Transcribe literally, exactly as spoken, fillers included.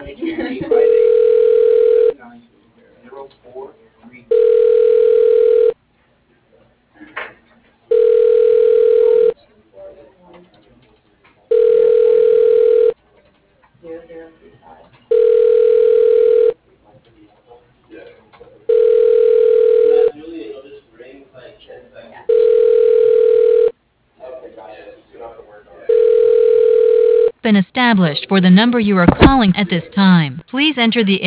Been established for the number you are calling at this time. Please enter the